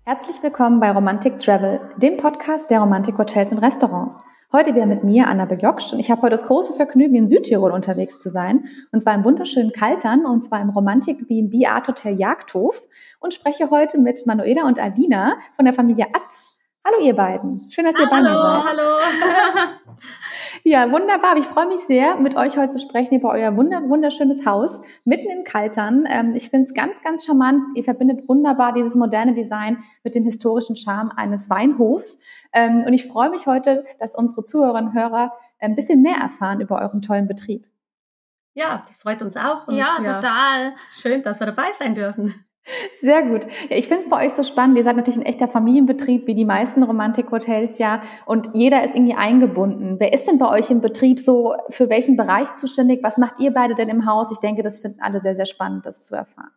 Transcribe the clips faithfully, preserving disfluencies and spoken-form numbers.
Herzlich willkommen bei Romantic Travel, dem Podcast der Romantik-Hotels und Restaurants. Heute wieder mit mir, Anna Bejoksch, und ich habe heute das große Vergnügen, in Südtirol unterwegs zu sein, und zwar im wunderschönen Kaltern, und zwar im Romantik B and B Art Hotel Jagdhof, und spreche heute mit Manuela und Alina von der Familie Atz. Hallo ihr beiden, schön, dass ihr bei mir seid. Hallo, hallo. Ja, wunderbar. Ich freue mich sehr, mit euch heute zu sprechen über euer wunder wunderschönes Haus mitten in Kaltern. Ähm, ich finde es ganz, ganz charmant. Ihr verbindet wunderbar dieses moderne Design mit dem historischen Charme eines Weinhofs. Ähm, und ich freue mich heute, dass unsere Zuhörerinnen und Hörer ein bisschen mehr erfahren über euren tollen Betrieb. Ja, das freut uns auch. Und ja, ja, total. Schön, dass wir dabei sein dürfen. Sehr gut. Ja, ich finde es bei euch so spannend. Ihr seid natürlich ein echter Familienbetrieb, wie die meisten Romantik-Hotels, ja. Und jeder ist irgendwie eingebunden. Wer ist denn bei euch im Betrieb so für welchen Bereich zuständig? Was macht ihr beide denn im Haus? Ich denke, das finden alle sehr, sehr spannend, das zu erfahren.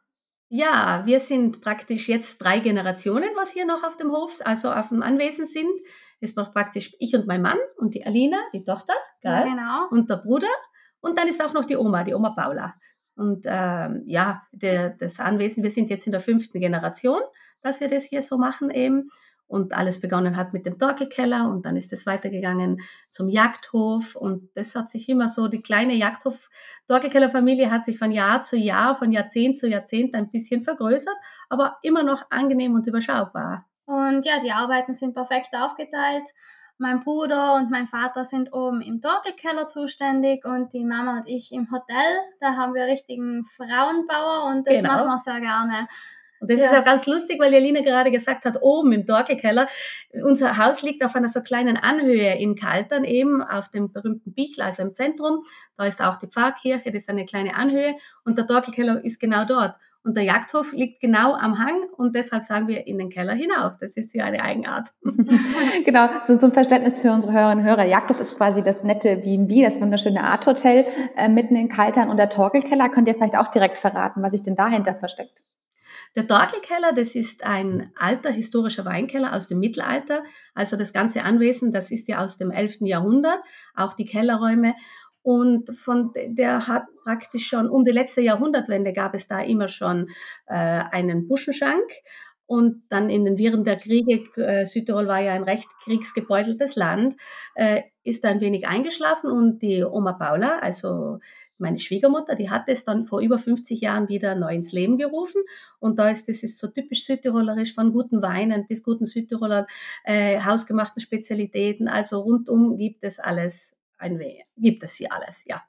Ja, wir sind praktisch jetzt drei Generationen, was hier noch auf dem Hof, also auf dem Anwesen sind. Es macht praktisch ich und mein Mann und die Alina, die Tochter, gell? Ja, genau. Und der Bruder. Und dann ist auch noch die Oma, die Oma Paula. Und ähm, ja, der, das Anwesen, wir sind jetzt in der fünften Generation, dass wir das hier so machen eben. Und alles begonnen hat mit dem Torkelkeller und dann ist es weitergegangen zum Jagdhof. Und das hat sich immer so, die kleine Jagdhof-Torkelkeller-Familie hat sich von Jahr zu Jahr, von Jahrzehnt zu Jahrzehnt ein bisschen vergrößert, aber immer noch angenehm und überschaubar. Und ja, die Arbeiten sind perfekt aufgeteilt. Mein Bruder und mein Vater sind oben im Torkelkeller zuständig und die Mama und ich im Hotel. Da haben wir richtigen Frauenbauer und das Genau. machen wir sehr gerne. Und das Ja. ist auch ganz lustig, weil Jelina gerade gesagt hat, oben im Torkelkeller, unser Haus liegt auf einer so kleinen Anhöhe in Kaltern eben, auf dem berühmten Bichl, also im Zentrum. Da ist auch die Pfarrkirche, das ist eine kleine Anhöhe und der Torkelkeller ist genau dort. Und der Jagdhof liegt genau am Hang und deshalb sagen wir in den Keller hinauf. Das ist ja eine Eigenart. Genau, so zum Verständnis für unsere Hörerinnen und Hörer. Jagdhof ist quasi das nette B and B, das wunderschöne Art Hotel äh, mitten in Kaltern, und der Torkelkeller, könnt ihr vielleicht auch direkt verraten, was sich denn dahinter versteckt? Der Torkelkeller, das ist ein alter historischer Weinkeller aus dem Mittelalter. Also das ganze Anwesen, das ist ja aus dem elften Jahrhundert, auch die Kellerräume. Und von der hat praktisch schon um die letzte Jahrhundertwende gab es da immer schon äh, einen Buschenschank. Und dann in den Wirren der Kriege, äh, Südtirol war ja ein recht kriegsgebeuteltes Land, äh, ist da ein wenig eingeschlafen und die Oma Paula, also meine Schwiegermutter, die hat es dann vor über fünfzig Jahren wieder neu ins Leben gerufen. Und da ist, das ist so typisch südtirolerisch, von guten Weinen bis guten Südtiroler äh, hausgemachten Spezialitäten. Also rundum gibt es alles, ein wenig, gibt es hier alles, ja.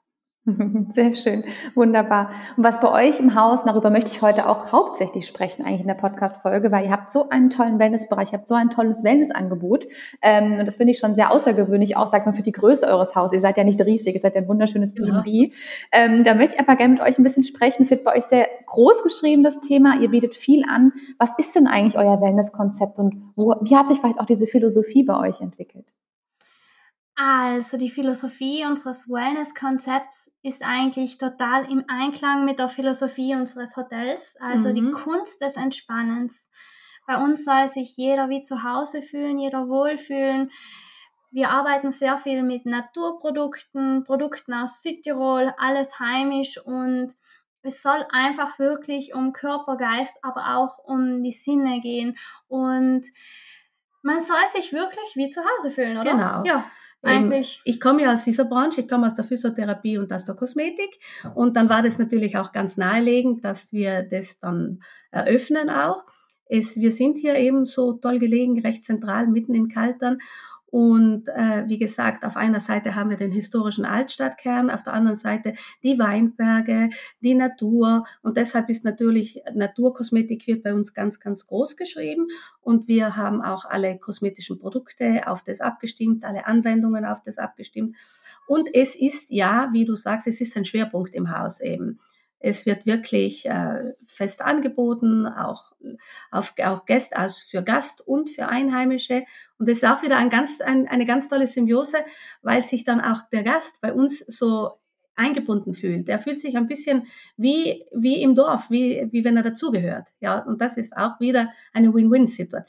Sehr schön, wunderbar. Und was bei euch im Haus, darüber möchte ich heute auch hauptsächlich sprechen, eigentlich in der Podcast-Folge, weil ihr habt so einen tollen Wellnessbereich, ihr habt so ein tolles Wellnessangebot. Ähm, und das finde ich schon sehr außergewöhnlich, auch, sagt man, für die Größe eures Hauses. Ihr seid ja nicht riesig, ihr seid ja ein wunderschönes B and B. Ähm, da möchte ich einfach gerne mit euch ein bisschen sprechen. Es wird bei euch sehr groß geschrieben, das Thema. Ihr bietet viel an. Was ist denn eigentlich euer Wellnesskonzept und wo, wie hat sich vielleicht auch diese Philosophie bei euch entwickelt? Also die Philosophie unseres Wellness-Konzepts ist eigentlich total im Einklang mit der Philosophie unseres Hotels, also mhm. die Kunst des Entspannens. Bei uns soll sich jeder wie zu Hause fühlen, jeder wohlfühlen. Wir arbeiten sehr viel mit Naturprodukten, Produkten aus Südtirol, alles heimisch, und es soll einfach wirklich um Körper, Geist, aber auch um die Sinne gehen, und man soll sich wirklich wie zu Hause fühlen, oder? Genau. Ja. Eigentlich. Ich komme ja aus dieser Branche, ich komme aus der Physiotherapie und aus der Kosmetik, und dann war das natürlich auch ganz naheliegend, dass wir das dann eröffnen auch. Es, wir sind hier eben so toll gelegen, recht zentral, mitten in Kaltern, und äh, wie gesagt, auf einer Seite haben wir den historischen Altstadtkern, auf der anderen Seite die Weinberge, die Natur, und deshalb ist natürlich Naturkosmetik wird bei uns ganz, ganz groß geschrieben, und wir haben auch alle kosmetischen Produkte auf das abgestimmt, alle Anwendungen auf das abgestimmt, und es ist, ja, wie du sagst, es ist ein Schwerpunkt im Haus eben. Es wird wirklich äh, fest angeboten, auch, auf, auch Gäste, also für Gast und für Einheimische. Und das ist auch wieder ein ganz, ein, eine ganz tolle Symbiose, weil sich dann auch der Gast bei uns so eingebunden fühlt. Der fühlt sich ein bisschen wie, wie im Dorf, wie, wie wenn er dazugehört. Ja, und das ist auch wieder eine Win-Win-Situation.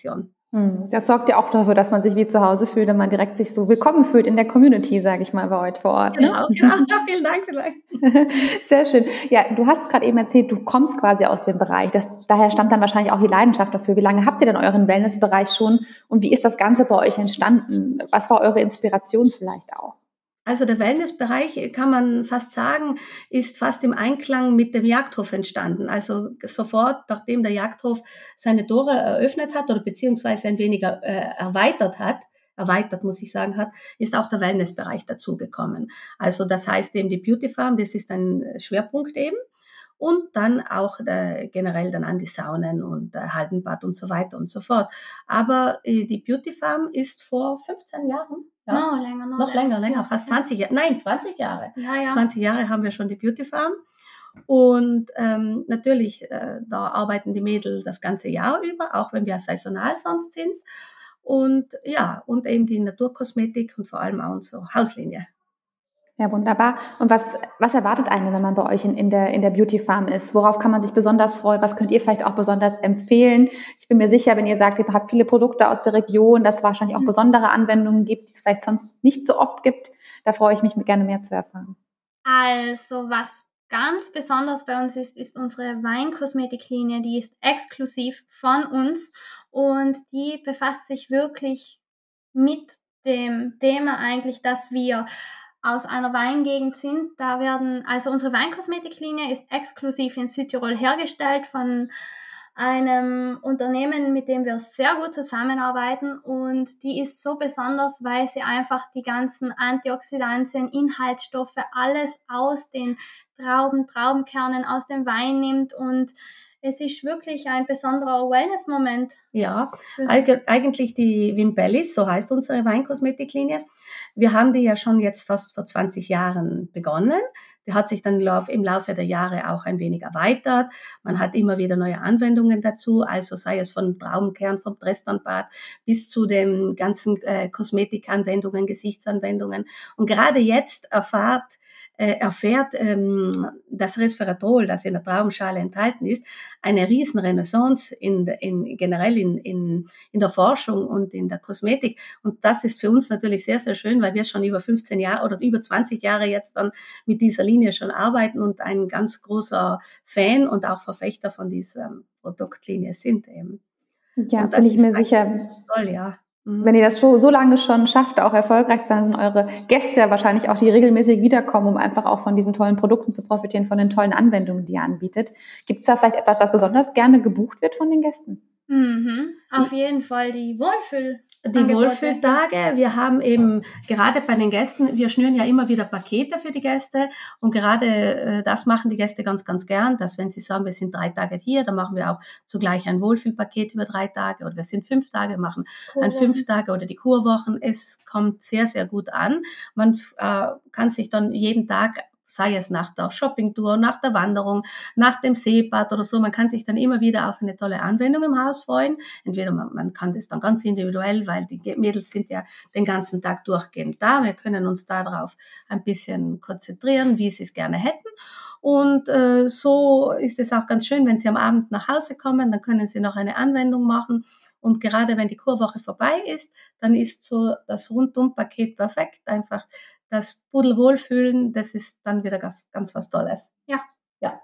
Das sorgt ja auch dafür, dass man sich wie zu Hause fühlt und man direkt sich so willkommen fühlt in der Community, sage ich mal, bei euch vor Ort. Genau, Ne? genau. Ja, vielen Dank. Vielleicht. Sehr schön. Ja, du hast gerade eben erzählt, du kommst quasi aus dem Bereich. Das, daher stammt dann wahrscheinlich auch die Leidenschaft dafür. Wie lange habt ihr denn euren Wellnessbereich schon und wie ist das Ganze bei euch entstanden? Was war eure Inspiration vielleicht auch? Also der Wellnessbereich, kann man fast sagen, ist fast im Einklang mit dem Jagdhof entstanden. Also sofort, nachdem der Jagdhof seine Tore eröffnet hat oder beziehungsweise ein wenig äh, erweitert hat, erweitert muss ich sagen hat, ist auch der Wellnessbereich dazugekommen. Also das heißt eben die Beauty Farm, das ist ein Schwerpunkt eben. Und dann auch äh, generell dann an die Saunen und äh, Hallenbad und so weiter und so fort. Aber äh, die Beauty Farm ist vor fünfzehn Jahren, ja, no, länger, no, noch länger, länger, ja, fast zwanzig Jahre, nein, zwanzig Jahre. Ja, ja. zwanzig Jahre haben wir schon die Beauty Farm. Und ähm, natürlich, äh, da arbeiten die Mädels das ganze Jahr über, auch wenn wir saisonal sonst sind. Und ja, und eben die Naturkosmetik und vor allem auch unsere Hauslinie. Ja, wunderbar. Und was, was erwartet einen, wenn man bei euch in, in, der, in der Beauty Farm ist? Worauf kann man sich besonders freuen? Was könnt ihr vielleicht auch besonders empfehlen? Ich bin mir sicher, wenn ihr sagt, ihr habt viele Produkte aus der Region, dass es wahrscheinlich auch besondere Anwendungen gibt, die es vielleicht sonst nicht so oft gibt. Da freue ich mich gerne mehr zu erfahren. Also, was ganz besonders bei uns ist, ist unsere Weinkosmetiklinie. Die ist exklusiv von uns und die befasst sich wirklich mit dem Thema eigentlich, dass wir aus einer Weingegend sind. Da werden, also unsere Weinkosmetiklinie ist exklusiv in Südtirol hergestellt von einem Unternehmen, mit dem wir sehr gut zusammenarbeiten und die ist so besonders, weil sie einfach die ganzen Antioxidantien, Inhaltsstoffe, alles aus den Trauben, Traubenkernen, aus dem Wein nimmt und es ist wirklich ein besonderer Wellness-Moment. Ja, eigentlich die Wimbellis, so heißt unsere Weinkosmetiklinie. Wir haben die ja schon jetzt fast vor zwanzig Jahren begonnen. Die hat sich dann im Laufe der Jahre auch ein wenig erweitert. Man hat immer wieder neue Anwendungen dazu, also sei es von Traubenkern, vom Trestonbad bis zu den ganzen äh, Kosmetikanwendungen, Gesichtsanwendungen. Und gerade jetzt erfahrt erfährt ähm, das Resveratrol, das in der Traubenschale enthalten ist, eine Riesenrenaissance in, in, generell in, in, in der Forschung und in der Kosmetik. Und das ist für uns natürlich sehr, sehr schön, weil wir schon über fünfzehn Jahre oder über zwanzig Jahre jetzt dann mit dieser Linie schon arbeiten und ein ganz großer Fan und auch Verfechter von dieser Produktlinie sind eben. Ja, bin ich mir sicher. Toll, ja. Wenn ihr das so, so lange schon schafft, auch erfolgreich zu sein, sind eure Gäste ja wahrscheinlich auch, die regelmäßig wiederkommen, um einfach auch von diesen tollen Produkten zu profitieren, von den tollen Anwendungen, die ihr anbietet. Gibt es da vielleicht etwas, was besonders gerne gebucht wird von den Gästen? Mhm, auf jeden Fall die Wohlfühl. Die Wohlfühltage. Wir haben eben gerade bei den Gästen, wir schnüren ja immer wieder Pakete für die Gäste und gerade äh, das machen die Gäste ganz, ganz gern, dass wenn sie sagen, wir sind drei Tage hier, dann machen wir auch zugleich ein Wohlfühlpaket über drei Tage oder wir sind fünf Tage, machen ein fünf Tage oder die Kurwochen. Es kommt sehr, sehr gut an. Man äh, kann sich dann jeden Tag, sei es nach der Shoppingtour, nach der Wanderung, nach dem Seebad oder so, man kann sich dann immer wieder auf eine tolle Anwendung im Haus freuen. Entweder man, man kann das dann ganz individuell, weil die Mädels sind ja den ganzen Tag durchgehend da. Wir können uns darauf ein bisschen konzentrieren, wie sie es gerne hätten. Und äh, so ist es auch ganz schön, wenn sie am Abend nach Hause kommen, dann können sie noch eine Anwendung machen. Und gerade wenn die Kurwoche vorbei ist, dann ist so das Rundum-Paket perfekt. Einfach das Pudelwohlfühlen, das ist dann wieder ganz, ganz was Tolles. Ja. Ja.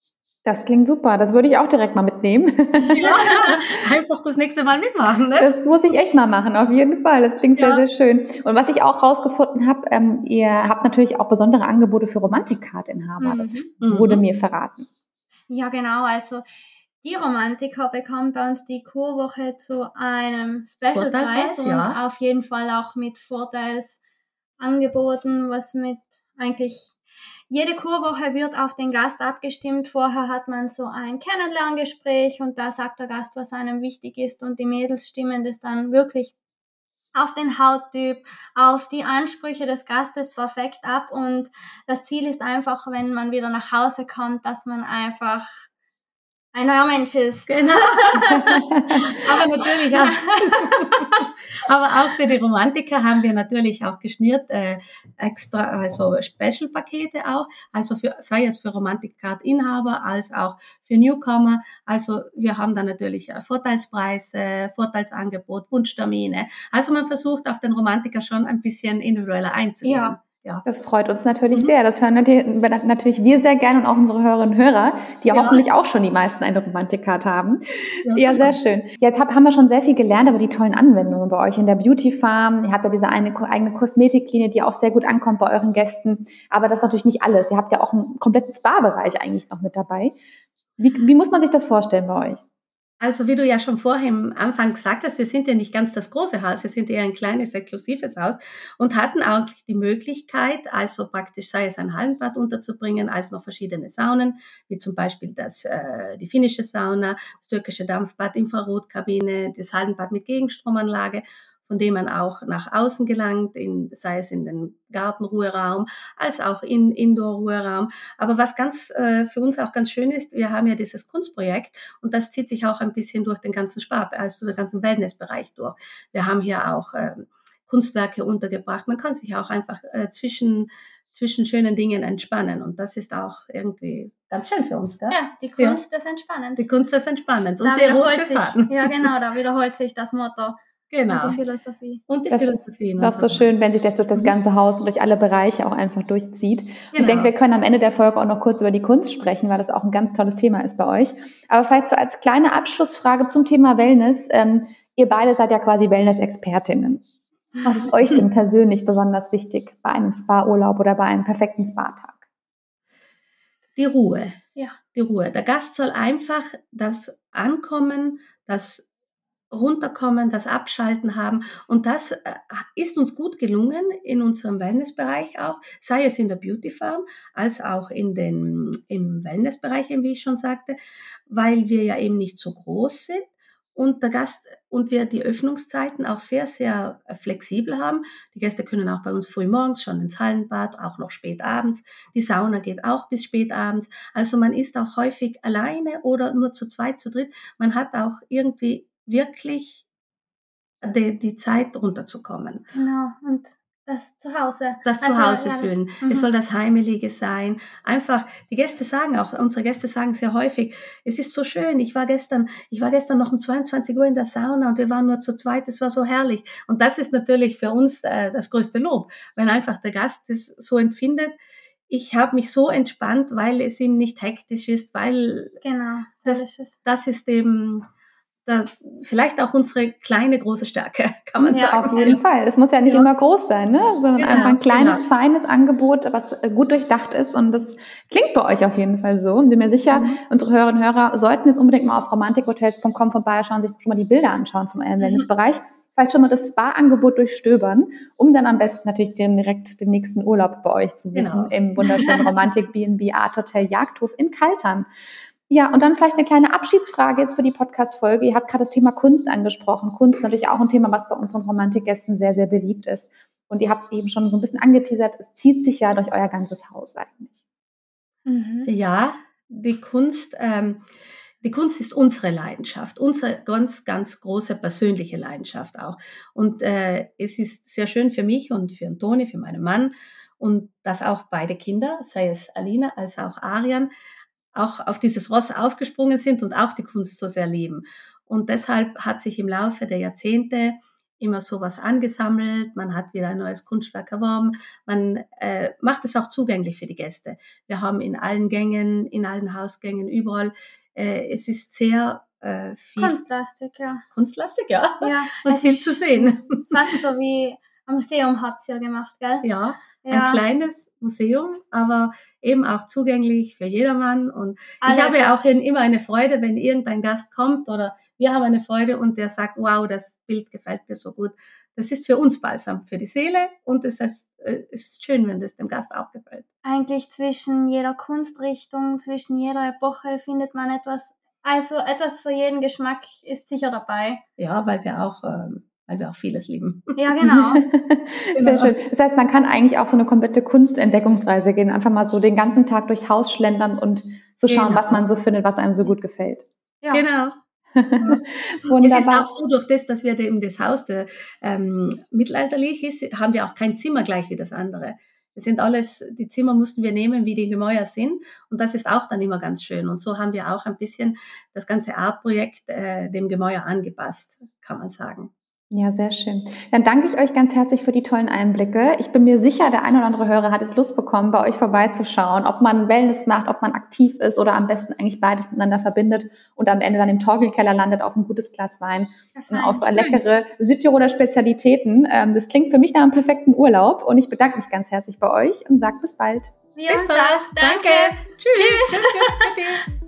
Das klingt super. Das würde ich auch direkt mal mitnehmen. Ja, einfach das nächste Mal mitmachen. Ne? Das muss ich echt mal machen, auf jeden Fall. Das klingt ja. sehr, sehr schön. Und was ich auch rausgefunden habe, ähm, ihr habt natürlich auch besondere Angebote für Romantik-Card-Inhaber. Das Mhm. wurde mir verraten. Ja, genau. Also die Romantiker bekommen bei uns die Kurwoche zu einem Specialpreis und ja. auf jeden Fall auch mit Vorteilsangeboten, was mit eigentlich jede Kurwoche wird auf den Gast abgestimmt. Vorher hat man so ein Kennenlerngespräch und da sagt der Gast, was einem wichtig ist und die Mädels stimmen das dann wirklich auf den Hauttyp, auf die Ansprüche des Gastes perfekt ab und das Ziel ist einfach, wenn man wieder nach Hause kommt, dass man einfach ein neuer Mensch ist. Genau. Aber natürlich auch, aber auch für die Romantiker haben wir natürlich auch geschnürt, äh, extra, also Special-Pakete auch, also für, sei es für Romantik-Card-Inhaber als auch für Newcomer. Also wir haben da natürlich Vorteilspreise, Vorteilsangebot, Wunschtermine. Also man versucht auf den Romantiker schon ein bisschen individueller einzugehen. Ja. Ja. Das freut uns natürlich Mhm. sehr. Das hören natürlich wir sehr gerne und auch unsere Hörerinnen und Hörer, die ja Ja. hoffentlich auch schon die meisten eine Romantik-Card haben. Ja, Ja, sehr super. schön. Jetzt hab, haben wir schon sehr viel gelernt über die tollen Anwendungen bei euch in der Beauty Farm. Ihr habt ja diese eine, eigene Kosmetiklinie, die auch sehr gut ankommt bei euren Gästen. Aber das ist natürlich nicht alles. Ihr habt ja auch einen kompletten Spa-Bereich eigentlich noch mit dabei. Wie, wie muss man sich das vorstellen bei euch? Also wie du ja schon vorher am Anfang gesagt hast, wir sind ja nicht ganz das große Haus, wir sind eher ein kleines, exklusives Haus und hatten auch die Möglichkeit, also praktisch sei es ein Hallenbad unterzubringen, als noch verschiedene Saunen, wie zum Beispiel das, äh, die finnische Sauna, das türkische Dampfbad, Infrarotkabine, das Hallenbad mit Gegenstromanlage, von dem man auch nach außen gelangt, in, sei es in den Gartenruheraum, als auch in Indoor-Ruheraum. Aber was ganz äh, für uns auch ganz schön ist, wir haben ja dieses Kunstprojekt und das zieht sich auch ein bisschen durch den ganzen Spa, also den ganzen Wellnessbereich durch. Wir haben hier auch äh, Kunstwerke untergebracht. Man kann sich auch einfach äh, zwischen zwischen schönen Dingen entspannen und das ist auch irgendwie ganz schön für uns, gell? Ja, die Kunst ja. des Entspannens. Die Kunst des Entspannens und da der rote Faden. Ja, genau, da wiederholt sich das Motto. Genau. Und die Philosophie. Und die das, Philosophie. Das ist so schön, wenn sich das durch das ganze Haus und durch alle Bereiche auch einfach durchzieht. Genau. Ich denke, wir können am Ende der Folge auch noch kurz über die Kunst sprechen, weil das auch ein ganz tolles Thema ist bei euch. Aber vielleicht so als kleine Abschlussfrage zum Thema Wellness. Ähm, ihr beide seid ja quasi Wellness-Expertinnen. Was ist euch denn persönlich besonders wichtig bei einem Spa-Urlaub oder bei einem perfekten Spa-Tag? Die Ruhe. Ja. Die Ruhe. Der Gast soll einfach das Ankommen, das Runterkommen, das Abschalten haben. Und das ist uns gut gelungen in unserem Wellnessbereich auch, sei es in der Beauty Farm, als auch in den, im Wellnessbereich, wie ich schon sagte, weil wir ja eben nicht so groß sind und der Gast und wir die Öffnungszeiten auch sehr, sehr flexibel haben. Die Gäste können auch bei uns früh morgens schon ins Hallenbad, auch noch spät abends. Die Sauna geht auch bis spät abends. Also man ist auch häufig alleine oder nur zu zweit, zu dritt. Man hat auch irgendwie wirklich die, die Zeit runterzukommen. Genau, und das Zuhause. Das also, Zuhause ja, fühlen. Mhm. Es soll das Heimelige sein. Einfach, die Gäste sagen auch, unsere Gäste sagen sehr häufig, es ist so schön, ich war gestern, ich war gestern noch um zweiundzwanzig Uhr in der Sauna und wir waren nur zu zweit, es war so herrlich. Und das ist natürlich für uns äh, das größte Lob, wenn einfach der Gast es so empfindet, ich habe mich so entspannt, weil es ihm nicht hektisch ist, weil genau, das, das ist eben da, vielleicht auch unsere kleine, große Stärke, kann man ja, sagen. Auf jeden Fall. Es muss ja nicht ja. immer groß sein, ne? sondern genau, einfach ein kleines, genau. feines Angebot, was gut durchdacht ist. Und das klingt bei euch auf jeden Fall so. Und bin mir sicher, mhm. unsere Hörerinnen und Hörer sollten jetzt unbedingt mal auf romantik hotels punkt com vorbeischauen, sich schon mal die Bilder anschauen von eurem mhm. Wellnessbereich. Vielleicht schon mal das Spa-Angebot durchstöbern, um dann am besten natürlich direkt den nächsten Urlaub bei euch zu buchen, genau. im wunderschönen Romantik B and B Art Hotel Jagdhof in Kaltern. Ja, und dann vielleicht eine kleine Abschiedsfrage jetzt für die Podcast-Folge. Ihr habt gerade das Thema Kunst angesprochen. Kunst ist natürlich auch ein Thema, was bei unseren Romantikgästen sehr, sehr beliebt ist. Und ihr habt es eben schon so ein bisschen angeteasert. Es zieht sich ja durch euer ganzes Haus eigentlich. Mhm. Ja, die Kunst, ähm, die Kunst ist unsere Leidenschaft, unsere ganz, ganz große persönliche Leidenschaft auch. Und äh, es ist sehr schön für mich und für Toni, für meinen Mann und dass auch beide Kinder, sei es Alina als auch Arian, auch auf dieses Ross aufgesprungen sind und auch die Kunst so sehr lieben. Und deshalb hat sich im Laufe der Jahrzehnte immer sowas angesammelt, man hat wieder ein neues Kunstwerk erworben, man äh, macht es auch zugänglich für die Gäste. Wir haben in allen Gängen, in allen Hausgängen, überall, äh, es ist sehr äh, viel... Kunstlastig, ja. Kunstlastig, ja. ja und viel zu sehen. Fast so wie ein Museum habt ihr gemacht, gell? Ja. Ja. Ein kleines Museum, aber eben auch zugänglich für jedermann. Und Alle. ich habe auch immer eine Freude, wenn irgendein Gast kommt oder wir haben eine Freude und der sagt, wow, das Bild gefällt mir so gut. Das ist für uns balsam, für die Seele und es ist, es ist schön, wenn das dem Gast auch gefällt. Eigentlich zwischen jeder Kunstrichtung, zwischen jeder Epoche findet man etwas, also etwas für jeden Geschmack ist sicher dabei. Ja, weil wir auch... Ähm, weil wir auch vieles lieben. Ja, genau. Sehr schön. Das heißt, man kann eigentlich auch so eine komplette Kunstentdeckungsreise gehen, einfach mal so den ganzen Tag durchs Haus schlendern und so schauen, Genau. was man so findet, was einem so gut gefällt. Ja. Genau. Wunderbar. Es ist auch so, durch das, dass wir eben das Haus der, ähm, mittelalterlich ist, haben wir auch kein Zimmer gleich wie das andere. Das sind alles, die Zimmer mussten wir nehmen, wie die Gemäuer sind. Und das ist auch dann immer ganz schön. Und so haben wir auch ein bisschen das ganze Artprojekt äh, dem Gemäuer angepasst, kann man sagen. Ja, sehr schön. Dann danke ich euch ganz herzlich für die tollen Einblicke. Ich bin mir sicher, der ein oder andere Hörer hat jetzt Lust bekommen, bei euch vorbeizuschauen, ob man Wellness macht, ob man aktiv ist oder am besten eigentlich beides miteinander verbindet und am Ende dann im Torgelkeller landet auf ein gutes Glas Wein und auf leckere Südtiroler Spezialitäten. Das klingt für mich nach einem perfekten Urlaub und ich bedanke mich ganz herzlich bei euch und sage bis bald. Wir bis uns bald. auch. Danke. Danke. Tschüss. Tschüss. Tschüss.